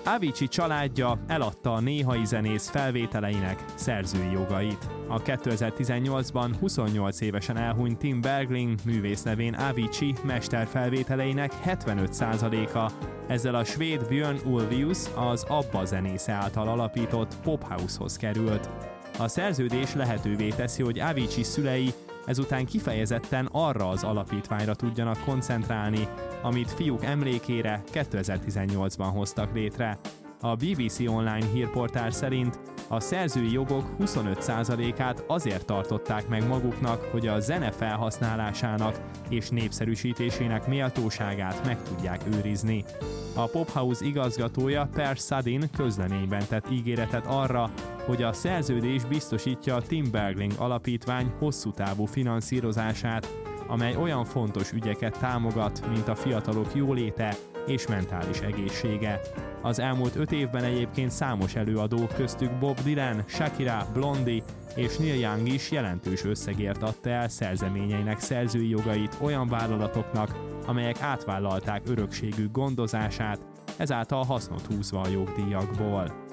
Avicii családja eladta a néhai zenész felvételeinek szerzői jogait. A 2018-ban 28 évesen elhunyt Tim Bergling művész nevén Avicii mesterfelvételeinek 75%-a ezzel a svéd Björn Ulvaeus, az ABBA zenésze által alapított Pophouse-hoz került. A szerződés lehetővé teszi, hogy Avicii szülei ezután kifejezetten arra az alapítványra tudjanak koncentrálni, amit fiúk emlékére 2018-ban hoztak létre. A BBC Online hírportál szerint a szerzői jogok 25%-át azért tartották meg maguknak, hogy a zene felhasználásának és népszerűsítésének méltóságát meg tudják őrizni. A Pophouse igazgatója Per Sudin közleményben tett ígéretet arra, hogy a szerződés biztosítja a Tim Bergling alapítvány hosszú távú finanszírozását, amely olyan fontos ügyeket támogat, mint a fiatalok jóléte és mentális egészsége. Az elmúlt 5 évben egyébként számos előadó, köztük Bob Dylan, Shakira, Blondie és Neil Young is jelentős összegért adta el szerzeményeinek szerzői jogait olyan vállalatoknak, amelyek átvállalták örökségük gondozását, ezáltal hasznot húzva a jogdíjakból.